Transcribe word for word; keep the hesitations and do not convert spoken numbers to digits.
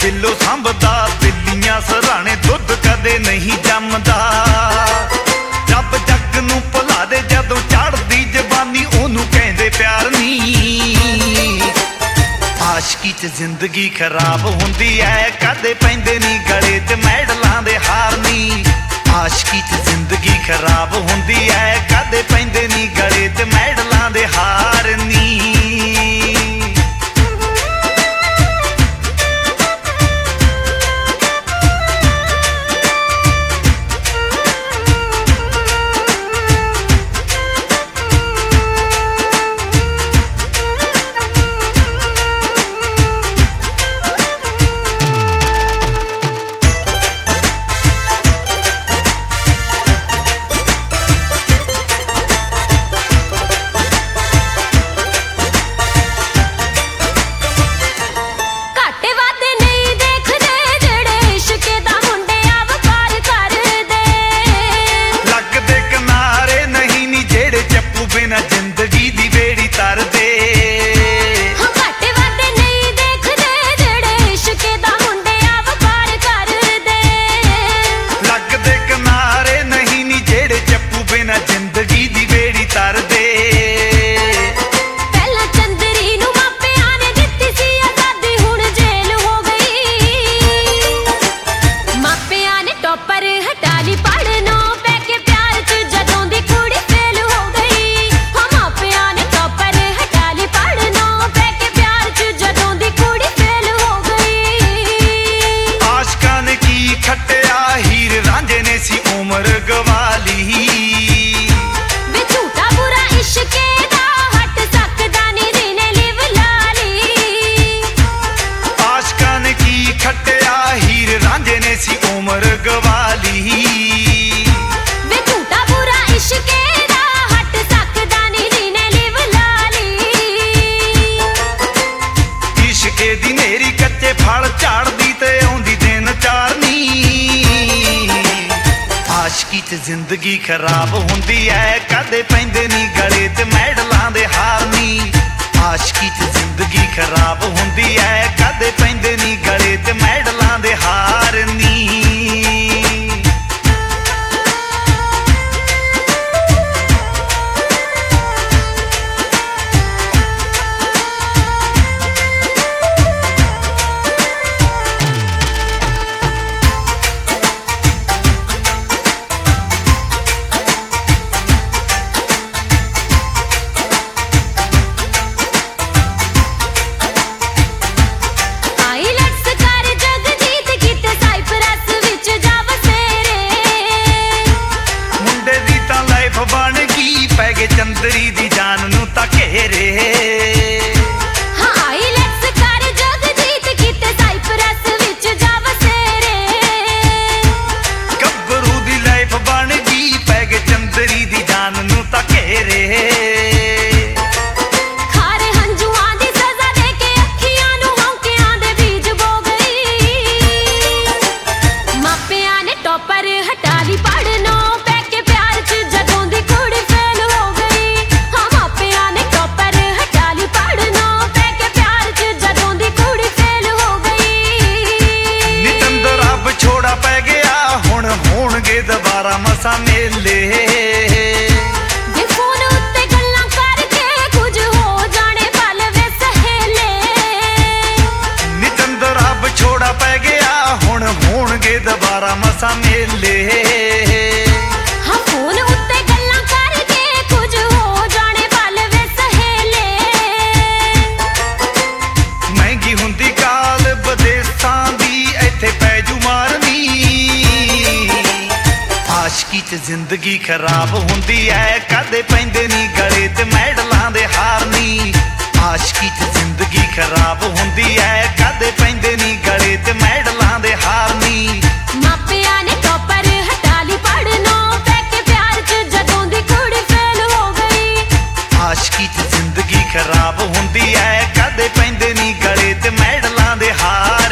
बिल्लो सांभदा, बिल्लियां सराणे दुध कदे नहीं जमदा। जब जग नूं भुला दे जदों चढ़दी जवानी ओनू कहंदे प्यार नी। आशकी च जिंदगी खराब हुंदी है, कदे पैंदे नी गले च मैडलां दे हार नी। आशकी च जिंदगी खराब हुंदी है, कदे पैंदे नी गले च मैडलां दे हार नी। जिंदगी दी बेड़ी तर दे घट वध नहीं देखदे जेड़े इश्क दा मुंडे आप पार कर दे। लगदे किनारे नहीं नी जेड़े चप्पू बिना जिंदगी दी बेड़ी तर दे। पहला चंदरी नूं मापियां ने दित्ती सी आजादी, हुण जेल हो गई। मापियां ने टॉपर हटा ली पढ़नों, पै के प्यार च जदों दी कुड़ी फेल हो गई। खट्टिया हीर रांझे ने सी उमर गवाली, वे झूठा बुरा इश्के दा हट सकदा नी रीने लिव लाली। आशका ने की खट्टिया हीर रांझे ने सी उमर गवाली, वे झूठा बुरा इश्के दा हट सकदा नी रीने लिव लाली। इश्के दी नेरी कच्चे फल झाड़दी ते आउंदी दिन चारनी। आशकी च जिंदगी खराब हुंदी है, कदे पैंदे नी गले च मैडलां दे हार नी। आशकी च जिंदगी खराब हुंदी है, कदे पैंदे नी गले च मैडलां दे हार नी। चंदरी दी जान नू ता घेरे हाँ आईलैट्स कर जगजीत कीते साइप्रस विच जा बसेरे। गब्बरू दी लाइफ बन गई पै गए चंदरी दी जान नू ता घेरे। खारे हंजुआं दी सजा दे के अखियां नू हौंकियां दे बीज बो गई। मापियां ने टॉपर हटा ली पढ़नों, पै के प्यार च जदों दी कुड़ी फेल हो गई। हाँ मापियां ने टॉपर हटा ली पढ़नों, पै के प्यार च जदों दी कुड़ी फेल हो गई। नितंदर अब छोड़ा पै गया, हुण होणगे दोबारा मसा मेले। वे फोन उत्ते गल्लां करके कुछ हो जाने पल वे सहेले। नितंदर अब छोड़ा पै गया, हुण होणगे दोबारा मसा मेले। हाँ फोन उत्ते गल्लां करके कुछ हो जाने पल वे सहेले। महंगी हुंदी काल बदेसां दी इत्थे पैजू मारनी। आशकी च जिंदगी खराब हुंदी है, कदे पैंदे नी गले च मैडलां दे हार नी। आशकी च जिंदगी खराब हुंदी है, कदे पैंदे नी गले च मैडलां दे हार नी। मापियां ने टॉपर हटा ली पढ़नों, पै के प्यार च जदों दी कुड़ी फेल हो गई। आशकी च जिंदगी खराब हुंदी है, कदे पैंदे नी गले च मैडलां दे हार